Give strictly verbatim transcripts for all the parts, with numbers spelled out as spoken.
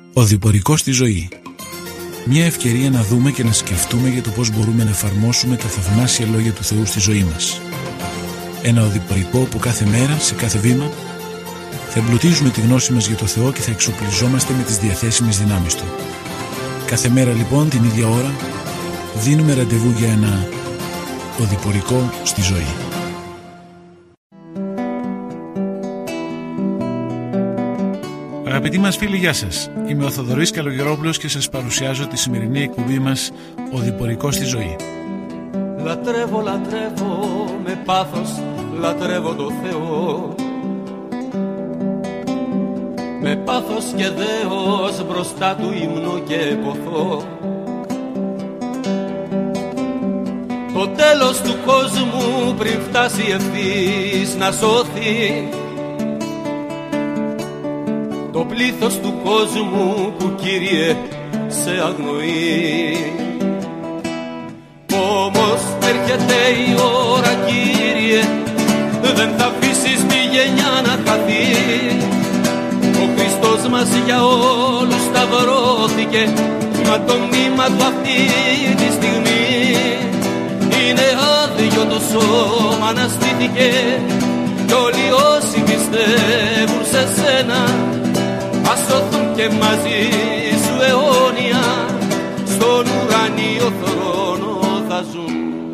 Ο διπορικός στη ζωή. Μια ευκαιρία να δούμε και να σκεφτούμε για το πώς μπορούμε να εφαρμόσουμε τα θαυμάσια λόγια του Θεού στη ζωή μας. Ένα οδηπορικό που κάθε μέρα, σε κάθε βήμα, θα εμπλουτίζουμε τη γνώση μας για το Θεό και θα εξοπλιζόμαστε με τις διαθέσιμες δυνάμεις Του. Κάθε μέρα λοιπόν, την ίδια ώρα, δίνουμε ραντεβού για ένα οδηπορικό στη ζωή. Αγαπητοί μας φίλοι, γεια σας. Είμαι ο Θοδωρής Καλογερόπουλος και σας παρουσιάζω τη σημερινή εκπομπή μας «Οδηπορικό στη ζωή». Λατρεύω, λατρεύω με πάθος, λατρεύω το Θεό. Με πάθος και δέος μπροστά Του ύμνω και ποθώ. Το τέλος του κόσμου πριν φτάσει ευθύς να σώθει το πλήθος του κόσμου που, Κύριε, σε αγνοεί. Όμως έρχεται η ώρα, Κύριε, δεν θα αφήσεις τη γενιά να χαθεί. Ο Χριστός μας για όλους σταυρώθηκε, μα το μνήμα Του αυτή τη στιγμή είναι άδειο, το σώμα αναστήθηκε. Κι όλοι όσοι πιστεύουν σε Σένα ας σωθούν και μαζί Σου αιώνια στον ουρανίο θρόνο θα ζουν.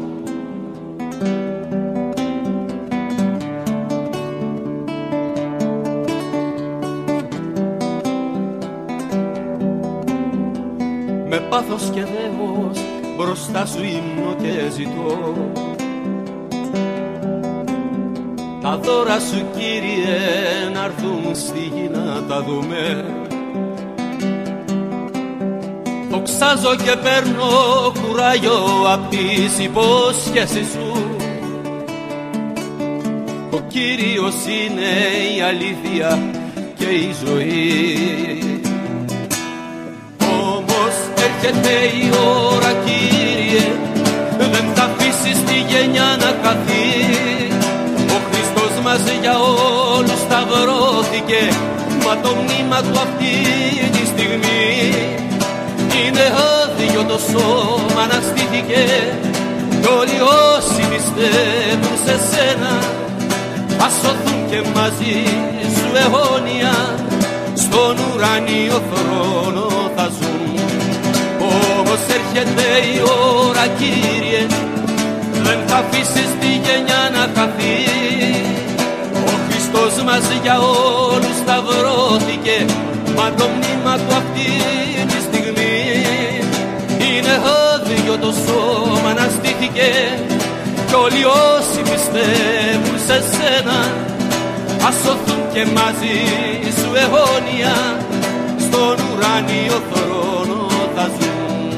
Με πάθος και δέος μπροστά Σου ύμνω και ζητώ τα δώρα Σου, Κύριε, να έρθουν στη γη να τα δούμε. Δοξάζω και παίρνω κουράγιο απ' τις υπόσχεσεις Σου. Ο Κύριος είναι η αλήθεια και η ζωή. Όμως έρχεται η ώρα, Κύριε, δεν θα αφήσεις τη γενιά να χαθεί. Μας για όλους σταυρώθηκε, μα το μνήμα Του αυτή τη στιγμή είναι άδειο, το σώμα αναστήθηκε. Κι όλοι όσοι πιστεύουν σε Σένα ας σωθούν και μαζί Σου αιώνια στον ουρανίο θρόνο θα ζουν. Όμως έρχεται η ώρα, Κύριε, δεν θα αφήσεις τη γενιά να χαθεί. Ο Χριστός μας για όλους σταυρώθηκε, μα το μνήμα Του αυτή τη στιγμή είναι άδειο, το σώμα αναστήθηκε. Κι όλοι όσοι πιστεύουν σε Σένα ας σωθούν και μαζί Σου αιώνια στον ουρανίο θρόνο θα ζουν.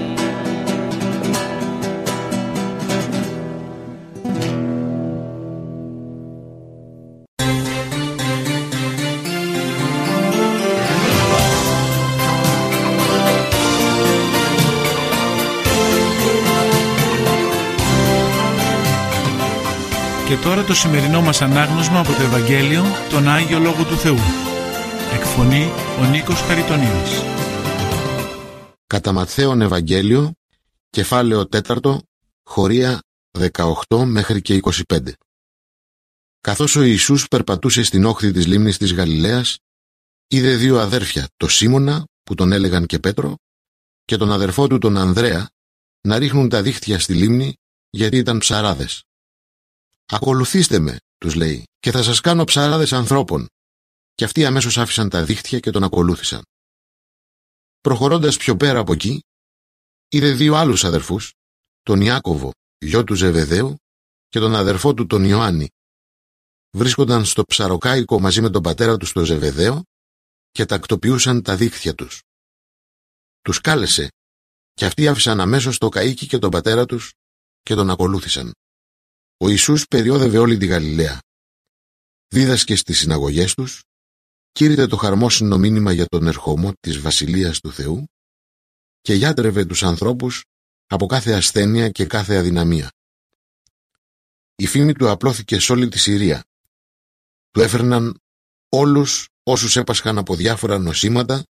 Και τώρα το σημερινό μας ανάγνωσμα από το Ευαγγέλιο, τον Άγιο Λόγο του Θεού. Εκφωνεί ο Νίκος Χαριτονίδης. Κατά Ματθαίον Ευαγγέλιο, κεφάλαιο τέταρτο, χωρία δεκαοκτώ μέχρι και είκοσι πέντε. Καθώς ο Ιησούς περπατούσε στην όχθη της λίμνης της Γαλιλαίας, είδε δύο αδέρφια, το Σίμωνα, που τον έλεγαν και Πέτρο, και τον αδερφό του τον Ανδρέα, να ρίχνουν τα δίχτυα στη λίμνη, γιατί ήταν ψαράδες. «Ακολουθήστε με», τους λέει, «και θα σας κάνω ψαράδες ανθρώπων». Και αυτοί αμέσως άφησαν τα δίχτυα και τον ακολούθησαν. Προχωρώντας πιο πέρα από εκεί, είδε δύο άλλους αδερφούς, τον Ιάκωβο, γιο του Ζεβεδαίου, και τον αδερφό του τον Ιωάννη. Βρίσκονταν στο ψαροκάικο μαζί με τον πατέρα τους τον Ζεβεδαίο και τακτοποιούσαν τα δίχτυα τους. Τους κάλεσε και αυτοί άφησαν αμέσως το καΐκι και τον πατέρα τους και τον ακολούθησαν. Ο Ιησούς περιόδευε όλη τη Γαλιλαία. Δίδασκε στις συναγωγές τους, κήρυτε το χαρμόσυνο μήνυμα για τον ερχομό της Βασιλείας του Θεού και γιάτρευε τους ανθρώπους από κάθε ασθένεια και κάθε αδυναμία. Η φήμη του απλώθηκε σε όλη τη Συρία. Του έφερναν όλους όσους έπασχαν από διάφορα νοσήματα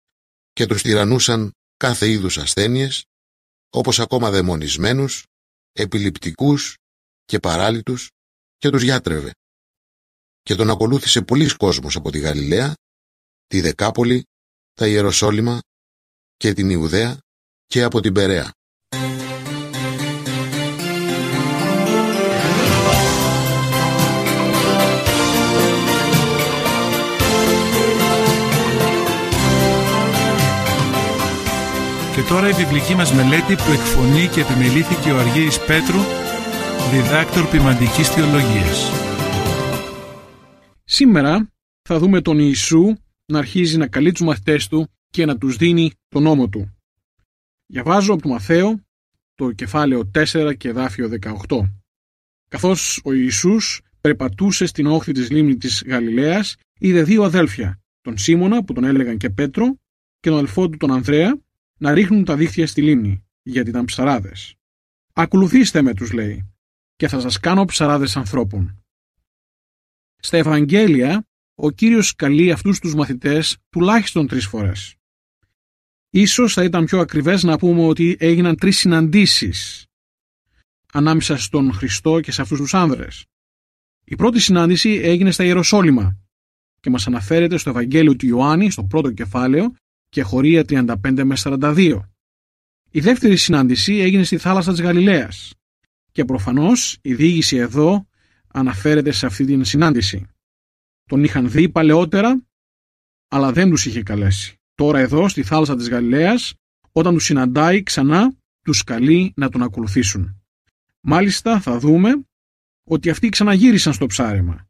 και τους τυραννούσαν κάθε είδους ασθένειες, όπως ακόμα δαιμονισμένους, επιληπτικούς και παράλυτους, και τους γιάτρευε. Και τον ακολούθησε πολλής κόσμος από τη Γαλιλαία, τη Δεκάπολη, τα Ιεροσόλυμα και την Ιουδαία και από την Περαία. Και τώρα η βιβλική μας μελέτη που εκφωνεί και επιμελήθηκε ο Αργύρης Πέτρου, διδάκτορ ποιμαντικής θεολογίας. Σήμερα θα δούμε τον Ιησού να αρχίζει να καλεί τους μαθητές του και να τους δίνει τον νόμο του. Διαβάζω από το Μαθαίο το κεφάλαιο τέσσερα και εδάφιο δεκαοκτώ. Καθώς ο Ιησούς περπατούσε στην όχθη της λίμνης της Γαλιλαίας, είδε δύο αδέλφια, τον Σίμωνα που τον έλεγαν και Πέτρο και τον αδελφό του τον Ανδρέα, να ρίχνουν τα δίχτυα στη λίμνη, γιατί ήταν ψαράδες. «Ακολουθήστε με», τους λέει, «και θα σας κάνω ψαράδες ανθρώπων». Στα Ευαγγέλια, ο Κύριος καλεί αυτούς τους μαθητές τουλάχιστον τρεις φορές. Ίσως θα ήταν πιο ακριβές να πούμε ότι έγιναν τρεις συναντήσεις ανάμεσα στον Χριστό και σε αυτούς τους άνδρες. Η πρώτη συνάντηση έγινε στα Ιεροσόλυμα και μας αναφέρεται στο Ευαγγέλιο του Ιωάννη, στο πρώτο κεφάλαιο, και χωρία τριάντα πέντε με σαράντα δύο. Η δεύτερη συνάντηση έγινε στη θάλασσα της Γαλιλαίας και προφανώς η διήγηση εδώ αναφέρεται σε αυτή την συνάντηση. Τον είχαν δει παλαιότερα, αλλά δεν τους είχε καλέσει. Τώρα εδώ στη θάλασσα της Γαλιλαίας, όταν τους συναντάει ξανά, τους καλεί να τον ακολουθήσουν. Μάλιστα θα δούμε ότι αυτοί ξαναγύρισαν στο ψάρεμα.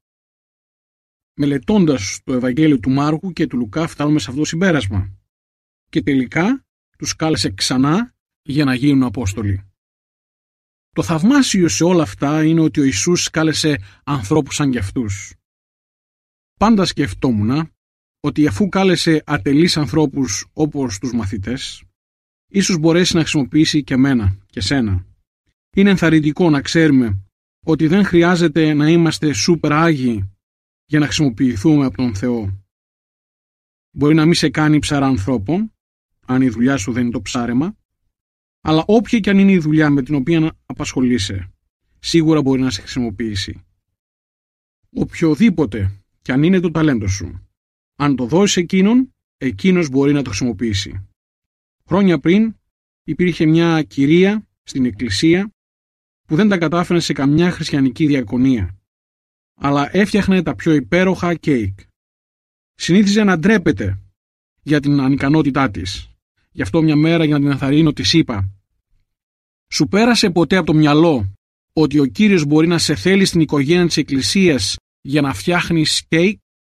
Μελετώντας το Ευαγγέλιο του Μάρκου και του Λουκά φτάνουμε σε αυτό το συμπέρασμα. Και τελικά τους κάλεσε ξανά για να γίνουν Απόστολοι. Το θαυμάσιο σε όλα αυτά είναι ότι ο Ιησούς κάλεσε ανθρώπους σαν κι αυτούς. Πάντα σκεφτόμουν ότι αφού κάλεσε ατελείς ανθρώπους όπως τους μαθητές, ίσως μπορέσει να χρησιμοποιήσει και μένα και σένα. Είναι ενθαρρυντικό να ξέρουμε ότι δεν χρειάζεται να είμαστε σούπερ άγιοι για να χρησιμοποιηθούμε από τον Θεό. Μπορεί να μην σε κάνει ψαρά ανθρώπων, αν η δουλειά σου δεν είναι το ψάρεμα, αλλά όποια και αν είναι η δουλειά με την οποία απασχολείσαι, σίγουρα μπορεί να σε χρησιμοποιήσει. Οποιοδήποτε και αν είναι το ταλέντο σου, αν το δώσεις εκείνον, εκείνος μπορεί να το χρησιμοποιήσει. Χρόνια πριν υπήρχε μια κυρία στην εκκλησία που δεν τα κατάφερε σε καμιά χριστιανική διακονία, αλλά έφτιαχνε τα πιο υπέροχα κέικ. Συνήθιζε να ντρέπεται για την ανικανότητά της. Γι' αυτό μια μέρα, για να την ενθαρρύνω, της είπα: «Σου πέρασε ποτέ από το μυαλό ότι ο Κύριος μπορεί να σε θέλει στην οικογένεια της εκκλησίας για να φτιάχνεις κέικ?»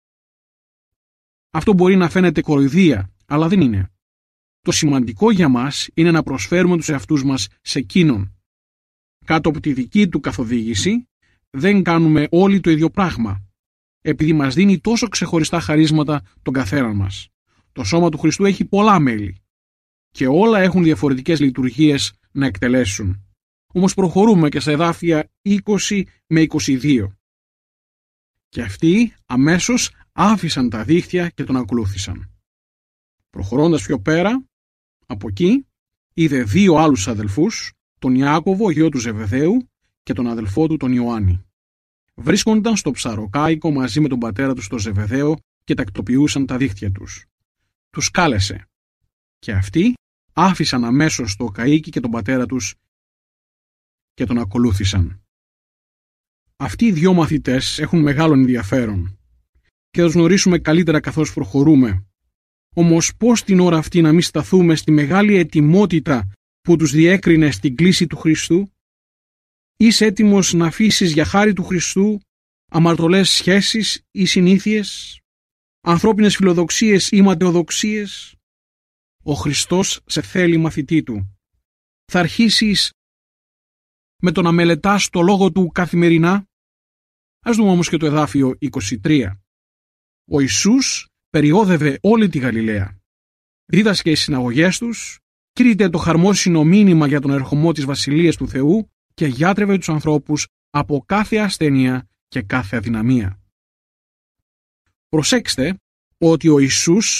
Αυτό μπορεί να φαίνεται κοροϊδία, αλλά δεν είναι. Το σημαντικό για μας είναι να προσφέρουμε τους εαυτούς μας σε εκείνον. Κάτω από τη δική του καθοδήγηση δεν κάνουμε όλοι το ίδιο πράγμα, επειδή μας δίνει τόσο ξεχωριστά χαρίσματα τον καθέναν μας. Το σώμα του Χριστού έχει πολλά μέλη και όλα έχουν διαφορετικές λειτουργίες να εκτελέσουν. Όμως προχωρούμε και στα εδάφια είκοσι με είκοσι δύο. Και αυτοί αμέσως άφησαν τα δίχτυα και τον ακολούθησαν. Προχωρώντας πιο πέρα, από εκεί είδε δύο άλλους αδελφούς, τον Ιάκωβο, γιο του Ζεβεδαίου, και τον αδελφό του τον Ιωάννη. Βρίσκονταν στο ψαροκάικο μαζί με τον πατέρα τους τον Ζεβεδαίο και τακτοποιούσαν τα δίχτυα τους. Τους κάλεσε και αυτοί άφησαν αμέσως το καΐκι και τον πατέρα τους και τον ακολούθησαν. Αυτοί οι δυο μαθητές έχουν μεγάλο ενδιαφέρον και θα τους γνωρίσουμε καλύτερα καθώς προχωρούμε. Όμως πώς την ώρα αυτή να μην σταθούμε στη μεγάλη ετοιμότητα που τους διέκρινε στην κλίση του Χριστού? Είσαι έτοιμος να αφήσεις για χάρη του Χριστού αμαρτωλές σχέσεις ή συνήθειες, ανθρώπινες φιλοδοξίες ή ματαιοδοξίες? Ο Χριστός σε θέλει μαθητή του. Θα αρχίσεις με το να μελετάς το λόγο του καθημερινά? Ας δούμε όμως και το εδάφιο είκοσι τρία. Ο Ιησούς περιόδευε όλη τη Γαλιλαία. Δίδασκε στις συναγωγές τους, κήρυτε το χαρμόσυνο μήνυμα για τον ερχομό της Βασιλείας του Θεού και γιάτρευε τους ανθρώπους από κάθε ασθένεια και κάθε αδυναμία. Προσέξτε ότι ο Ιησούς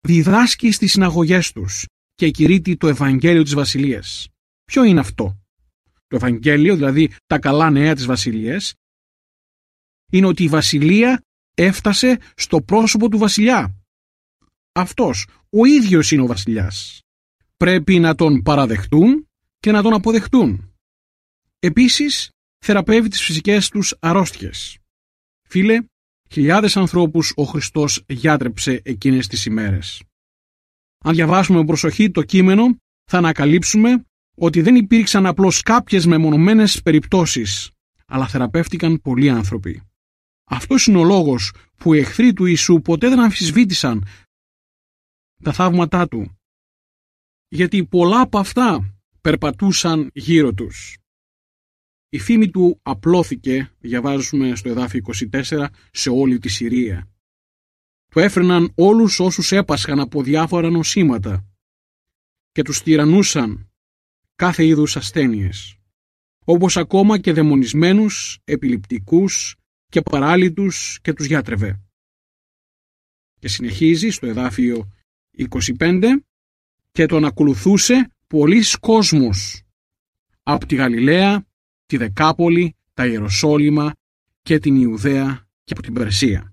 διδάσκει στις συναγωγές τους και κηρύττει το Ευαγγέλιο της Βασιλείας. Ποιο είναι αυτό? Το Ευαγγέλιο, δηλαδή τα καλά νέα της Βασιλείας, είναι ότι η Βασιλεία έφτασε στο πρόσωπο του βασιλιά. Αυτός, ο ίδιος είναι ο βασιλιάς. Πρέπει να τον παραδεχτούν και να τον αποδεχτούν. Επίσης, θεραπεύει τις φυσικές τους αρρώστιες. Φίλε, χιλιάδες ανθρώπους ο Χριστός γιάτρεψε εκείνες τις ημέρες. Αν διαβάσουμε με προσοχή το κείμενο, θα ανακαλύψουμε ότι δεν υπήρξαν απλώς κάποιες μεμονωμένες περιπτώσεις, αλλά θεραπεύτηκαν πολλοί άνθρωποι. Αυτός είναι ο λόγος που οι εχθροί του Ιησού ποτέ δεν αμφισβήτησαν τα θαύματά του, γιατί πολλά από αυτά περπατούσαν γύρω τους. Η φήμη του απλώθηκε, διαβάζουμε στο εδάφιο είκοσι τέσσερα, σε όλη τη Συρία. Του έφερναν όλους όσους έπασχαν από διάφορα νοσήματα και τους τυραννούσαν κάθε είδους ασθένειες, όπως ακόμα και δαιμονισμένους, επιληπτικούς και παράλυτους, και τους γιάτρευε. Και συνεχίζει στο εδάφιο είκοσι πέντε, και τον ακολουθούσε πολύς κόσμος από τη Γαλιλαία, τη Δεκάπολη, τα Ιεροσόλυμα και την Ιουδαία και από την Περσία.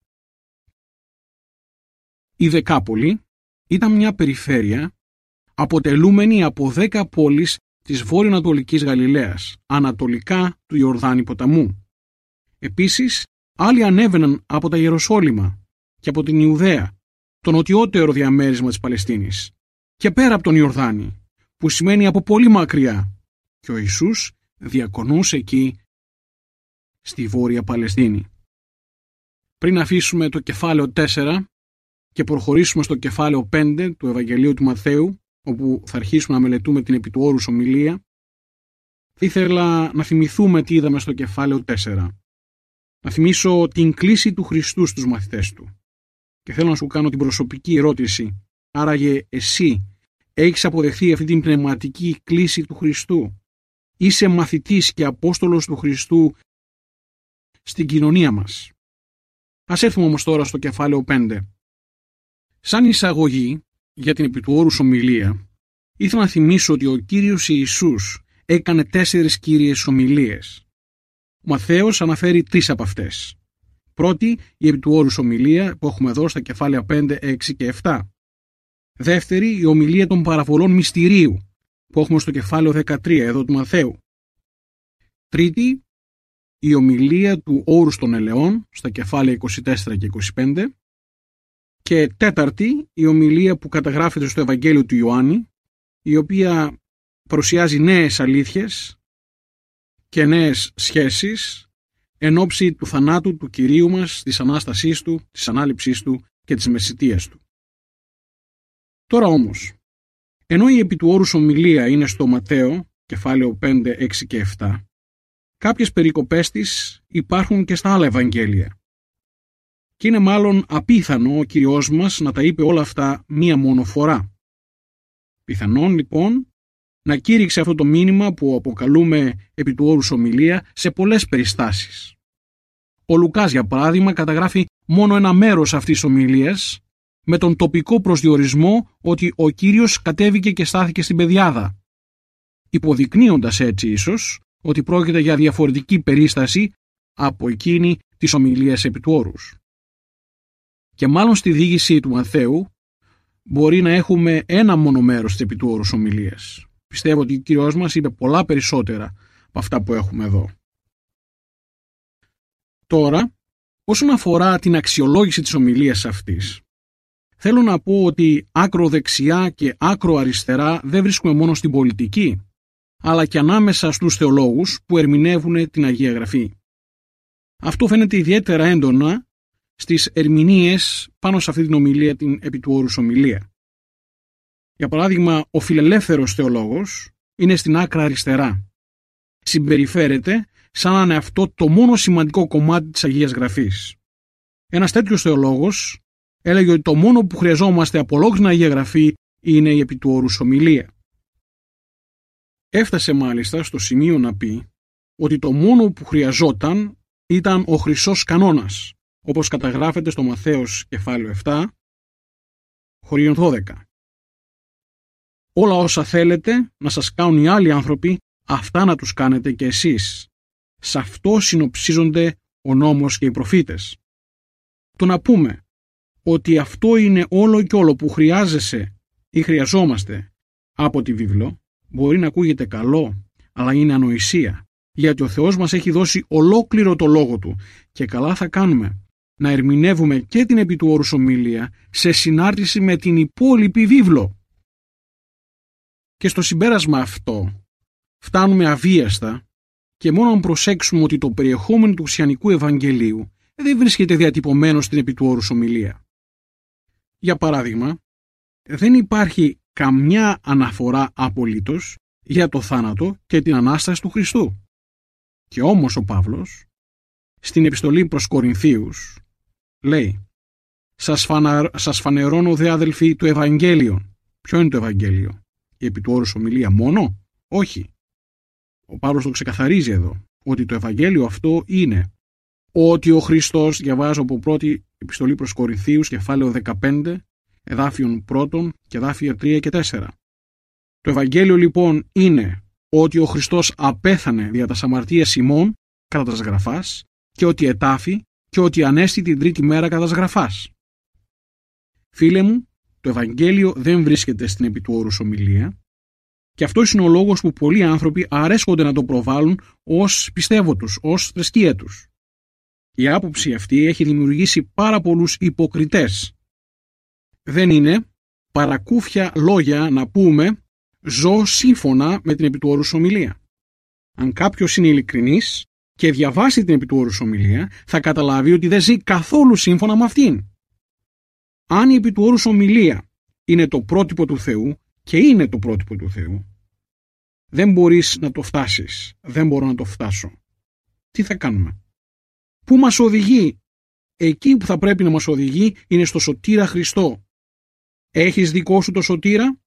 Η Δεκάπολη ήταν μια περιφέρεια αποτελούμενη από δέκα πόλεις της βόρειο-ανατολικής Γαλιλαίας, ανατολικά του Ιορδάνη ποταμού. Επίσης, άλλοι ανέβαιναν από τα Ιεροσόλυμα και από την Ιουδαία, το νοτιότερο διαμέρισμα της Παλαιστίνης, και πέρα από τον Ιορδάνη, που σημαίνει από πολύ μακριά, και ο Ιησούς διακονούσε εκεί στη Βόρεια Παλαιστίνη. Πριν αφήσουμε το κεφάλαιο τέσσερα και προχωρήσουμε στο κεφάλαιο πέντε του Ευαγγελίου του Ματθαίου, όπου θα αρχίσουμε να μελετούμε την επί του όρους ομιλία, θα ήθελα να θυμηθούμε τι είδαμε στο κεφάλαιο τέσσερα. Να θυμίσω την κλήση του Χριστού στους μαθητές του. Και θέλω να σου κάνω την προσωπική ερώτηση. Άραγε εσύ έχεις αποδεχθεί αυτή την πνευματική κλήση του Χριστού? Είσαι μαθητής και απόστολος του Χριστού στην κοινωνία μας? Ας έρθουμε όμως τώρα στο κεφάλαιο πέντε. Σαν εισαγωγή για την επί του όρους ομιλία, ήθελα να θυμίσω ότι ο Κύριος Ιησούς έκανε τέσσερις κύριες ομιλίες. Ο Ματθαίος αναφέρει τρεις από αυτές. Πρώτη, η επί του όρους ομιλία που έχουμε εδώ στα κεφάλαια πέντε, έξι και επτά. Δεύτερη, η ομιλία των παραβολών μυστηρίου που έχουμε στο κεφάλαιο δεκατρία εδώ του Ματθαίου. Τρίτη, η ομιλία του όρους των ελαιών στα κεφάλαια είκοσι τέσσερα και είκοσι πέντε. Και τέταρτη, η ομιλία που καταγράφεται στο Ευαγγέλιο του Ιωάννη, η οποία παρουσιάζει νέες αλήθειες και νέες σχέσεις εν ώψη του θανάτου του Κυρίου μας, της Ανάστασής του, της Ανάληψής του και της μεσιτείας του. Τώρα όμως, ενώ η επί του όρους ομιλία είναι στο Ματθαίο, κεφάλαιο πέντε, έξι και επτά, κάποιες περικοπές της υπάρχουν και στα άλλα Ευαγγέλια. Και είναι μάλλον απίθανο ο Κύριος μας να τα είπε όλα αυτά μία μόνο φορά. Πιθανόν λοιπόν να κήρυξε αυτό το μήνυμα που αποκαλούμε επί του όρους ομιλία σε πολλές περιστάσεις. Ο Λουκάς για παράδειγμα καταγράφει μόνο ένα μέρος αυτής της ομιλίας με τον τοπικό προσδιορισμό ότι ο Κύριος κατέβηκε και στάθηκε στην πεδιάδα, υποδεικνύοντας έτσι ίσως ότι πρόκειται για διαφορετική περίσταση από εκείνη της ομιλίας επί του όρους. Και μάλλον στη διήγηση του Ματθαίου μπορεί να έχουμε ένα μόνο μέρος της επί του όρους ομιλίας. Πιστεύω ότι ο Κύριος μας είπε πολλά περισσότερα από αυτά που έχουμε εδώ. Τώρα, όσον αφορά την αξιολόγηση της ομιλίας αυτής, θέλω να πω ότι άκρο δεξιά και άκρο αριστερά δεν βρίσκουμε μόνο στην πολιτική, αλλά και ανάμεσα στους θεολόγους που ερμηνεύουν την Αγία Γραφή. Αυτό φαίνεται ιδιαίτερα έντονα στις ερμηνείες πάνω σε αυτή την ομιλία, την επί του όρους ομιλία. Για παράδειγμα, ο φιλελεύθερος θεολόγος είναι στην άκρα αριστερά. Συμπεριφέρεται σαν να είναι αυτό το μόνο σημαντικό κομμάτι της Αγίας Γραφής. Ένας τέτοιος θεολόγος έλεγε ότι το μόνο που χρειαζόμαστε από ολόκληρη την Αγία Γραφή είναι η επί του όρους ομιλία. Έφτασε μάλιστα στο σημείο να πει ότι το μόνο που χρειαζόταν ήταν ο χρυσός κανόνας, όπως καταγράφεται στο Ματθαίος κεφάλαιο επτά, Χωρίων δώδεκα. Όλα όσα θέλετε να σας κάνουν οι άλλοι άνθρωποι, αυτά να τους κάνετε και εσείς. Σε αυτό συνοψίζονται ο νόμος και οι προφήτες. Το να πούμε ότι αυτό είναι όλο και όλο που χρειάζεσαι ή χρειαζόμαστε από τη βίβλο, μπορεί να ακούγεται καλό, αλλά είναι ανοησία, γιατί ο Θεός μας έχει δώσει ολόκληρο το λόγο Του και καλά θα κάνουμε να ερμηνεύουμε και την επί του όρους ομιλία σε συνάρτηση με την υπόλοιπη βίβλο. Και στο συμπέρασμα αυτό φτάνουμε αβίαστα και μόνο αν προσέξουμε ότι το περιεχόμενο του χριστιανικού Ευαγγελίου δεν βρίσκεται διατυπωμένο στην επί του όρους ομιλία. Για παράδειγμα, δεν υπάρχει καμιά αναφορά απολύτως για το θάνατο και την Ανάσταση του Χριστού. Και όμως ο Παύλος, στην επιστολή προς Κορινθίους, λέει «Σας, φανα... σας φανερώνω δε αδελφοί το Ευαγγέλιο». Ποιο είναι το Ευαγγέλιο? Η επί του όρους ομιλία μόνο? Όχι. Ο Παύλος το ξεκαθαρίζει εδώ, ότι το Ευαγγέλιο αυτό είναι ότι ο Χριστός, διαβάζω από πρώτη επιστολή προς Κορινθίους, κεφάλαιο δεκαπέντε, εδάφιον πρώτον και εδάφια τρία και τέσσερα. Το Ευαγγέλιο λοιπόν είναι ότι ο Χριστός απέθανε δια τας αμαρτίας ημών κατά τας γραφάς και ότι ετάφη και ότι ανέστη την τρίτη μέρα κατά τας γραφάς. Φίλε μου, το Ευαγγέλιο δεν βρίσκεται στην επί του όρους ομιλία και αυτός είναι ο λόγος που πολλοί άνθρωποι αρέσκονται να το προβάλλουν ως πιστεύω τους, ως θρησκεία τους. Η άποψη αυτή έχει δημιουργήσει πάρα πολλούς υποκριτές. Δεν είναι παρακούφια λόγια να πούμε «ζω σύμφωνα με την επί του όρους ομιλία». Αν κάποιος είναι ειλικρινής και διαβάσει την επί του όρους ομιλία, θα καταλάβει ότι δεν ζει καθόλου σύμφωνα με αυτήν. Αν η επί του όρους ομιλία είναι το πρότυπο του Θεού και είναι το πρότυπο του Θεού, δεν μπορείς να το φτάσεις, δεν μπορώ να το φτάσω. Τι θα κάνουμε? Πού μας οδηγεί? Εκεί που θα πρέπει να μας οδηγεί είναι στο σωτήρα Χριστό. Έχεις δικό σου το σωτήρα?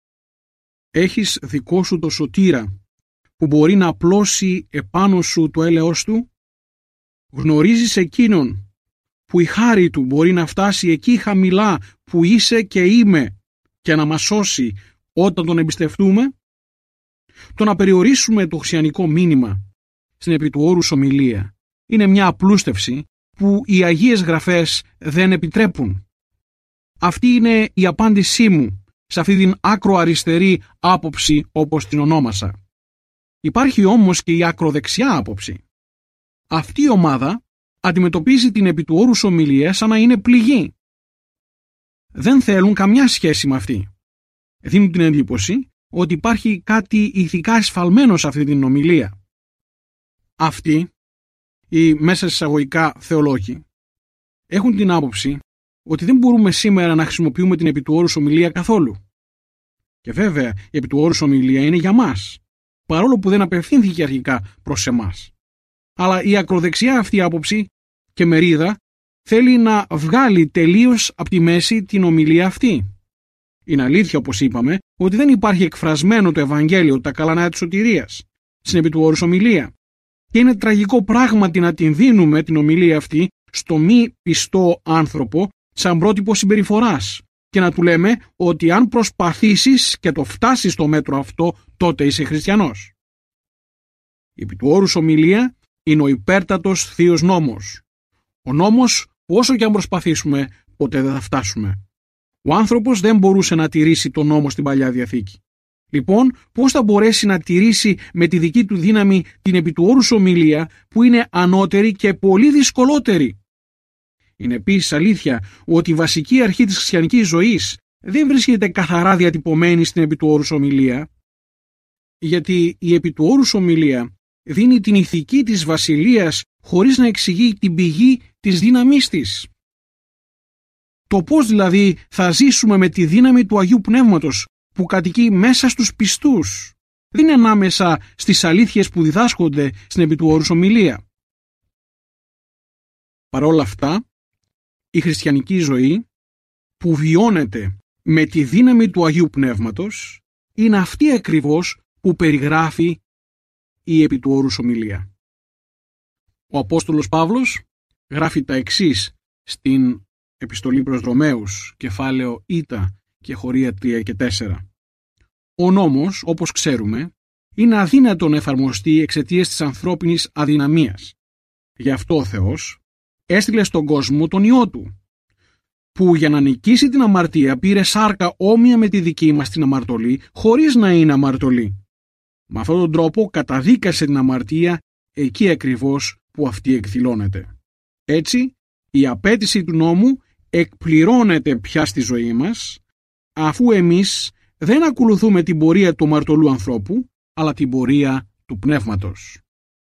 Έχεις δικό σου το σωτήρα που μπορεί να απλώσει επάνω σου το έλεος του? Γνωρίζεις εκείνον που η χάρη του μπορεί να φτάσει εκεί χαμηλά που είσαι και είμαι και να μας σώσει όταν τον εμπιστευτούμε? Το να περιορίσουμε το χριστιανικό μήνυμα στην επί του όρους ομιλία είναι μια απλούστευση που οι Αγίες Γραφές δεν επιτρέπουν. Αυτή είναι η απάντησή μου σε αυτή την άκρο-αριστερή άποψη όπως την ονόμασα. Υπάρχει όμως και η ακροδεξιά άποψη. Αυτή η ομάδα αντιμετωπίζει την επί του όρους ομιλία σαν να είναι πληγή. Δεν θέλουν καμιά σχέση με αυτή. Δίνουν την εντύπωση ότι υπάρχει κάτι ηθικά εσφαλμένο σε αυτή την ομιλία. Αυτοί, οι μέσα εισαγωγικά θεολόγοι, έχουν την άποψη ότι δεν μπορούμε σήμερα να χρησιμοποιούμε την επί του όρους ομιλία καθόλου. Και βέβαια η επί του όρους ομιλία είναι για μας, παρόλο που δεν απευθύνθηκε αρχικά προς εμάς. Αλλά η ακροδεξιά αυτή άποψη και μερίδα θέλει να βγάλει τελείως από τη μέση την ομιλία αυτή. Είναι αλήθεια, όπως είπαμε, ότι δεν υπάρχει εκφρασμένο το Ευαγγέλιο, τα καλά νέα της σωτηρίας, στην επί του όρους ομιλία. Και είναι τραγικό πράγματι να την δίνουμε την ομιλία αυτή στο μη πιστό άνθρωπο σαν πρότυπο συμπεριφοράς και να του λέμε ότι αν προσπαθήσεις και το φτάσεις στο μέτρο αυτό, τότε είσαι χριστιανός. Η επί του όρους ομιλία είναι ο υπέρτατος θείος νόμος. Ο νόμος που όσο και αν προσπαθήσουμε, ποτέ δεν θα φτάσουμε. Ο άνθρωπος δεν μπορούσε να τηρήσει τον νόμο στην Παλιά Διαθήκη. Λοιπόν, πώς θα μπορέσει να τηρήσει με τη δική του δύναμη την επί του όρους ομιλία που είναι ανώτερη και πολύ δυσκολότερη? Είναι επίσης αλήθεια ότι η βασική αρχή της χριστιανικής ζωής δεν βρίσκεται καθαρά διατυπωμένη στην επί του όρους ομιλία, γιατί η επί του όρους ομιλία δίνει την ηθική της βασιλείας χωρίς να εξηγεί την πηγή της δύναμής της. Το πώς δηλαδή θα ζήσουμε με τη δύναμη του Αγίου Πνεύματος που κατοικεί μέσα στους πιστούς δεν είναι ανάμεσα στις αλήθειες που διδάσκονται στην επί του όρους ομιλία. Παρ' όλα αυτά, η χριστιανική ζωή που βιώνεται με τη δύναμη του Αγίου Πνεύματος είναι αυτή ακριβώς που περιγράφει η επί του όρους ομιλία. Ο Απόστολος Παύλος γράφει τα εξής στην Επιστολή προς Ρωμαίους, κεφάλαιο Ήτα και χωρία τρία και τέσσερα. Ο νόμος, όπως ξέρουμε, είναι αδύνατο να εφαρμοστεί εξαιτίας της ανθρώπινης αδυναμίας. Γι' αυτό ο Θεός έστειλε στον κόσμο τον Υιό Του, που για να νικήσει την αμαρτία πήρε σάρκα όμοια με τη δική μας την αμαρτωλή, χωρίς να είναι αμαρτωλή. Με αυτόν τον τρόπο καταδίκασε την αμαρτία εκεί ακριβώς που αυτή εκδηλώνεται. Έτσι, η απέτηση του νόμου εκπληρώνεται πια στη ζωή μας, αφού εμείς δεν ακολουθούμε την πορεία του αμαρτωλού ανθρώπου, αλλά την πορεία του πνεύματος.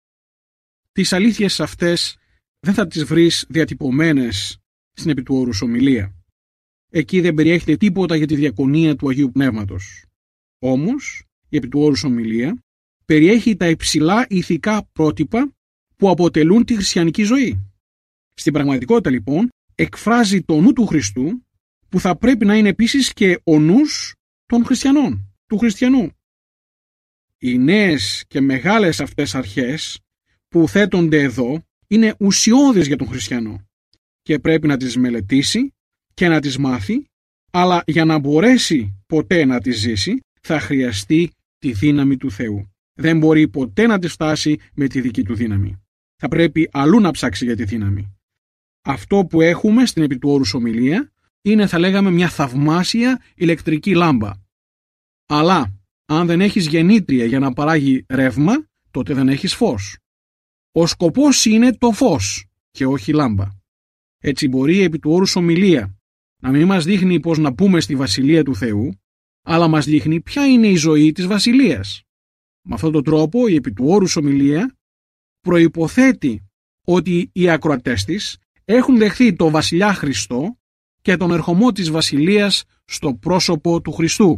Τις αλήθειες αυτές δεν θα τις βρεις διατυπωμένες στην επί του όρους ομιλία. Εκεί δεν περιέχεται τίποτα για τη διακονία του Αγίου Πνεύματος. Όμως, η επί του όρους ομιλία περιέχει τα υψηλά ηθικά πρότυπα που αποτελούν τη χριστιανική ζωή. Στην πραγματικότητα, λοιπόν, εκφράζει το νου του Χριστού, που θα πρέπει να είναι επίσης και ο νους των χριστιανών, του χριστιανού. Οι νέες και μεγάλες αυτές αρχές που θέτονται εδώ είναι ουσιώδεις για τον χριστιανό και πρέπει να τις μελετήσει και να τις μάθει, αλλά για να μπορέσει ποτέ να τις ζήσει θα χρειαστεί τη δύναμη του Θεού. Δεν μπορεί ποτέ να τις φτάσει με τη δική του δύναμη. Θα πρέπει αλλού να ψάξει για τη δύναμη. Αυτό που έχουμε στην επί του όρους ομιλία είναι, θα λέγαμε, μια θαυμάσια ηλεκτρική λάμπα. Αλλά αν δεν έχεις γεννήτρια για να παράγει ρεύμα, τότε δεν έχεις φως. Ο σκοπός είναι το φως και όχι λάμπα. Έτσι μπορεί η επί του όρους ομιλία να μην μας δείχνει πώς να πούμε στη Βασιλεία του Θεού, αλλά μας δείχνει ποια είναι η ζωή της Βασιλείας. Με αυτόν τον τρόπο η επί του όρους ομιλία προϋποθέτει ότι οι ακροατές της έχουν δεχθεί το Βασιλιά Χριστό και τον ερχομό της Βασιλείας στο πρόσωπο του Χριστού.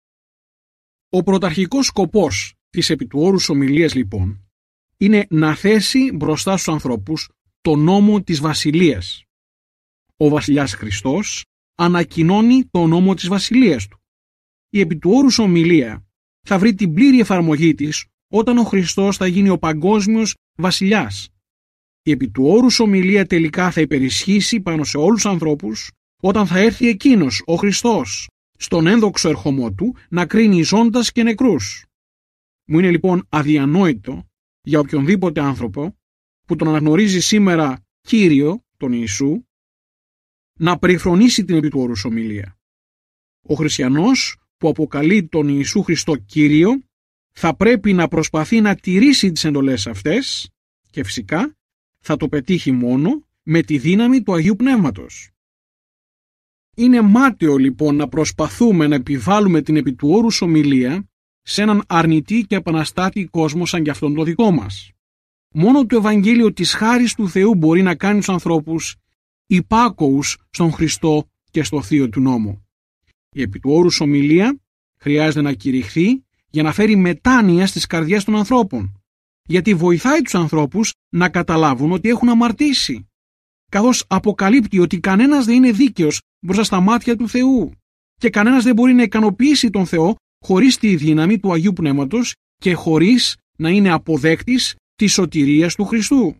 Ο πρωταρχικός σκοπός της επί του όρους ομιλίας, λοιπόν, είναι να θέσει μπροστά στους ανθρώπους το νόμο της Βασιλείας. Ο Βασιλιάς Χριστός ανακοινώνει το νόμο της Βασιλείας του. Η επί του όρους ομιλία θα βρει την πλήρη εφαρμογή της όταν ο Χριστός θα γίνει ο παγκόσμιος βασιλιάς. Η επί του όρους ομιλία τελικά θα υπερισχύσει πάνω σε όλους τους ανθρώπους όταν θα έρθει εκείνος, ο Χριστός, στον ένδοξο ερχομό του να κρίνει ζώντας και νεκρούς. Μου είναι λοιπόν αδιανόητο για οποιονδήποτε άνθρωπο που τον αναγνωρίζει σήμερα Κύριο, τον Ιησού, να περιφρονήσει την επί του όρους ομιλία. Ο χριστιανός που αποκαλεί τον Ιησού Χριστό Κύριο θα πρέπει να προσπαθεί να τηρήσει τις εντολές αυτές και φυσικά θα το πετύχει μόνο με τη δύναμη του Αγίου Πνεύματος. Είναι μάταιο λοιπόν να προσπαθούμε να επιβάλλουμε την επί του όρους ομιλία σε έναν αρνητή και επαναστάτη κόσμο σαν κι αυτόν το δικό μας. Μόνο το Ευαγγέλιο της χάρις του Θεού μπορεί να κάνει τους ανθρώπους υπάκοους στον Χριστό και στο θείο του νόμου. Η επί του όρους ομιλία χρειάζεται να κηρυχθεί για να φέρει μετάνοια στις καρδιές των ανθρώπων, γιατί βοηθάει τους ανθρώπους να καταλάβουν ότι έχουν αμαρτήσει, καθώς αποκαλύπτει ότι κανένας δεν είναι δίκαιος μπροστά στα μάτια του Θεού και κανένας δεν μπορεί να ικανοποιήσει τον Θεό χωρίς τη δύναμη του Αγίου Πνεύματος και χωρίς να είναι αποδέκτης της σωτηρίας του Χριστού.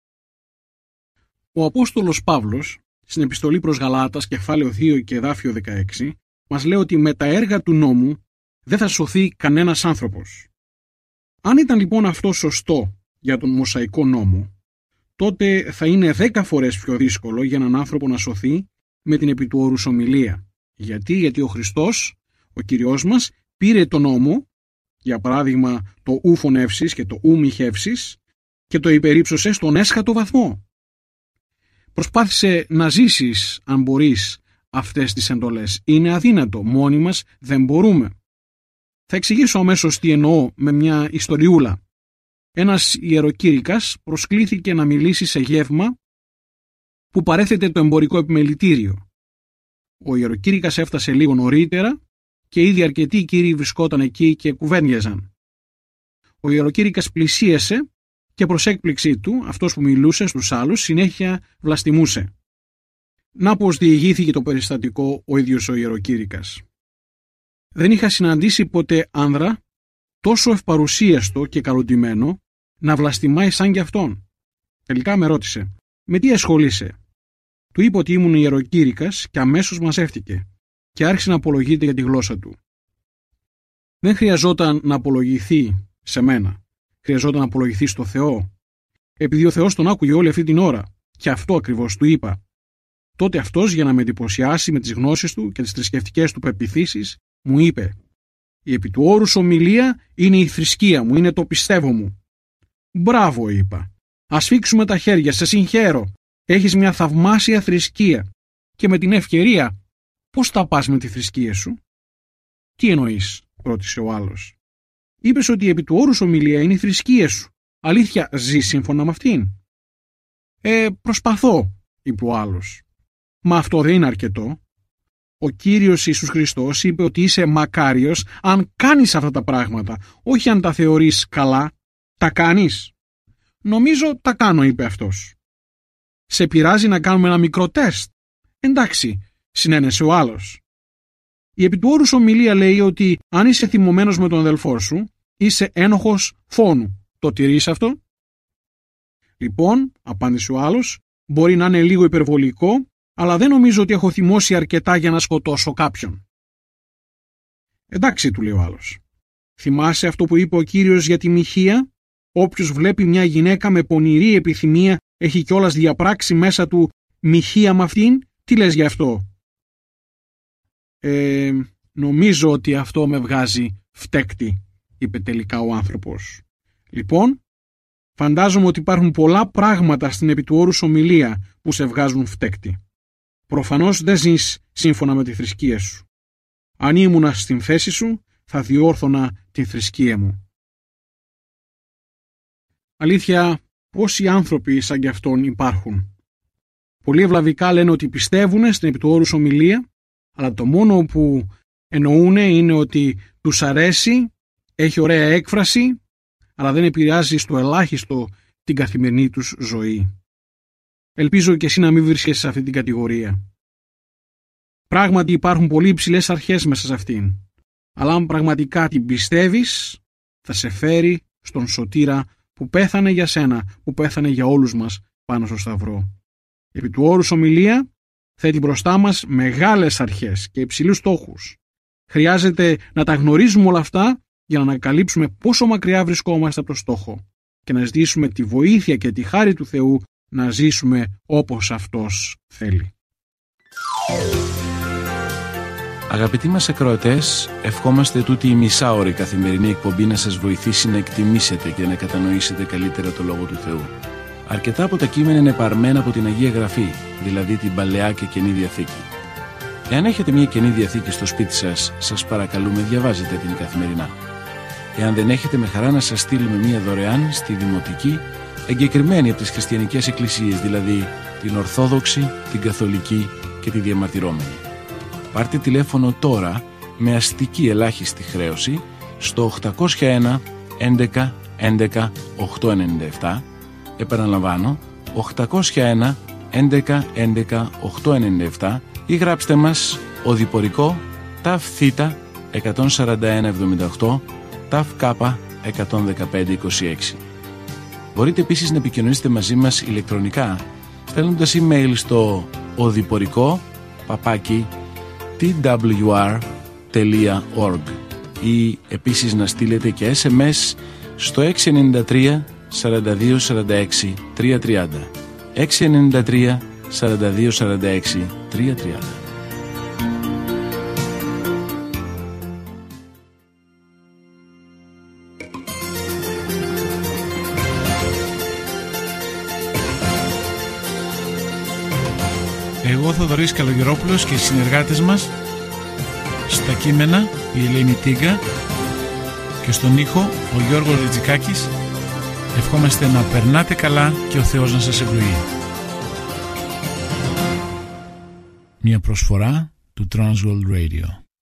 Ο Απόστολος Παύλος, στην επιστολή προς Γαλάτας, κεφάλαιο δύο και εδάφιο δεκαέξι, μας λέει ότι με τα έργα του νόμου δεν θα σωθεί κανένας άνθρωπος. Αν ήταν λοιπόν αυτό σωστό για τον Μωσαϊκό νόμο, τότε θα είναι δέκα φορές πιο δύσκολο για έναν άνθρωπο να σωθεί με την επί του όρους ομιλία. Γιατί, γιατί ο Χριστός, ο Κυριός μας, πήρε τον νόμο, για παράδειγμα το ου φωνεύσεις και το ου μη χεύσεις, και το υπερύψωσε στον έσχατο βαθμό. Προσπάθησε να ζήσεις, αν μπορείς, αυτές τις εντολές. Είναι αδύνατο, μόνοι μας δεν μπορούμε. Θα εξηγήσω αμέσως τι εννοώ με μια ιστοριούλα. Ένας ιεροκήρυκας προσκλήθηκε να μιλήσει σε γεύμα που παρέθετε το εμπορικό επιμελητήριο. Ο ιεροκήρυκας έφτασε λίγο νωρίτερα και ήδη αρκετοί κύριοι βρισκόταν εκεί και κουβέντιαζαν. Ο ιεροκήρυκας πλησίασε και προς έκπληξή του, αυτός που μιλούσε στους άλλους συνέχεια βλαστημούσε. Να πως διηγήθηκε το περιστατικό ο ίδιος ο ιεροκήρυκας. Δεν είχα συναντήσει ποτέ άνδρα τόσο ευπαρουσίαστο και καλοντημένο να βλαστημάει σαν κι αυτόν. Τελικά με ρώτησε, με τι ασχολείσαι? Του είπε ότι ήμουν ιεροκήρυκας και αμέσως μαζεύτηκε και άρχισε να απολογείται για τη γλώσσα του. Δεν χρειαζόταν να απολογηθεί σε μένα. Χρειαζόταν να απολογηθεί στο Θεό. Επειδή ο Θεός τον άκουγε όλη αυτή την ώρα και αυτό ακριβώς του είπα, τότε αυτός, για να με εντυπωσιάσει με τις γνώσεις του και τις θρησκευτικές του πεποιθήσεις, μου είπε: «Η επί του όρους ομιλία είναι η θρησκεία μου, είναι το πιστεύω μου». «Μπράβο», είπα. «Ας σφίξουμε τα χέρια, σε συγχαίρω. Έχεις μια θαυμάσια θρησκεία. Και με την ευκαιρία, πώς τα πας με τη θρησκεία σου?» «Τι εννοείς?» ρώτησε ο άλλος. «Είπες ότι η επί του όρους ομιλία είναι η θρησκεία σου. Αλήθεια, ζεις σύμφωνα με αυτήν?» «Ε, προσπαθώ», είπε ο άλλος. «Μα αυτό δεν είναι αρκετό. Ο Κύριος Ιησούς Χριστός είπε ότι είσαι μακάριος αν κάνεις αυτά τα πράγματα, όχι αν τα θεωρείς καλά. Τα κάνεις?» «Νομίζω τα κάνω», είπε αυτός. «Σε πειράζει να κάνουμε ένα μικρό τεστ?» «Εντάξει», συνένεσε ο άλλος. «Η επί του όρους ομιλία λέει ότι αν είσαι θυμωμένος με τον αδελφό σου, είσαι ένοχος φόνου. Το τηρείς αυτό?» «Λοιπόν», απάντησε ο άλλος, «μπορεί να είναι λίγο υπερβολικό, αλλά δεν νομίζω ότι έχω θυμώσει αρκετά για να σκοτώσω κάποιον». «Εντάξει», του λέει ο άλλος. «Θυμάσαι αυτό που είπε ο Κύριος για τη μοιχεία? Όποιος βλέπει μια γυναίκα με πονηρή επιθυμία έχει κιόλας διαπράξει μέσα του μοιχεία με αυτήν. Τι λες γι' αυτό?» «Ε, νομίζω ότι αυτό με βγάζει φτέκτη», είπε τελικά ο άνθρωπος. «Λοιπόν, φαντάζομαι ότι υπάρχουν πολλά πράγματα στην επί του όρους ομιλία που σε βγάζουν φτέκτη. Προφανώς δεν ζεις σύμφωνα με τη θρησκεία σου. Αν ήμουνα στην θέση σου, θα διόρθωνα τη θρησκεία μου». Αλήθεια, πόσοι άνθρωποι σαν κι αυτόν υπάρχουν. Πολλοί ευλαβικά λένε ότι πιστεύουν στην επί του όρους ομιλία, αλλά το μόνο που εννοούν είναι ότι τους αρέσει, έχει ωραία έκφραση, αλλά δεν επηρεάζει στο ελάχιστο την καθημερινή τους ζωή. Ελπίζω και εσύ να μην βρίσκεσαι σε αυτή την κατηγορία. Πράγματι υπάρχουν πολύ υψηλές αρχές μέσα σε αυτήν, αλλά αν πραγματικά την πιστεύεις, θα σε φέρει στον σωτήρα που πέθανε για σένα, που πέθανε για όλους μας πάνω στο σταυρό. Επί του όρους ομιλία θέτει μπροστά μας μεγάλες αρχές και υψηλούς στόχους. Χρειάζεται να τα γνωρίζουμε όλα αυτά για να ανακαλύψουμε πόσο μακριά βρισκόμαστε από το στόχο και να ζητήσουμε τη βοήθεια και τη χάρη του Θεού να ζήσουμε όπως Αυτός θέλει. Αγαπητοί μας ακροατές, ευχόμαστε τούτη η μισάωρη καθημερινή εκπομπή να σας βοηθήσει να εκτιμήσετε και να κατανοήσετε καλύτερα το Λόγο του Θεού. Αρκετά από τα κείμενα είναι παρμένα από την Αγία Γραφή, δηλαδή την Παλαιά και Καινή Διαθήκη. Εάν έχετε μια Καινή Διαθήκη στο σπίτι σας, σας παρακαλούμε διαβάζετε την καθημερινά. Εάν δεν έχετε, με χαρά να σας στείλουμε μια δωρεάν στη Δημοτική, εγκεκριμένη από τις χριστιανικές εκκλησίες, δηλαδή την Ορθόδοξη, την Καθολική και τη Διαμαρτυρόμενη. Πάρτε τηλέφωνο τώρα με αστική ελάχιστη χρέωση στο οκτακόσια ένα έντεκα έντεκα οκτακόσια ενενήντα επτά. Επαναλαμβάνω, οκτακόσια ένα έντεκα έντεκα οκτακόσια ενενήντα επτά, ή γράψτε μας οδηπορικό ταφ θήτα εκατόν σαράντα ένα εβδομήντα οκτώ ταφ κάπα εκατόν δεκαπέντε είκοσι έξι. Μπορείτε επίσης να επικοινωνήσετε μαζί μας ηλεκτρονικά στέλνοντας email στο οδηπορικό παπάκι τι ντάμπλιου αρ τελεία org ή επίσης να στείλετε και ες εμ ες στο έξι εννιά τρία σαράντα δύο σαράντα έξι τριακόσια τριάντα έξι εννιά τρία σαράντα δύο σαράντα έξι τριακόσια τριάντα. Εγώ Θοδωρής Καλογερόπουλος και οι συνεργάτες μας στα κείμενα η Ελένη Τίγκα και στον ήχο ο Γιώργος Ριτζικάκης ευχόμαστε να περνάτε καλά και ο Θεός να σας ευλογεί. Μια προσφορά του Transworld Radio.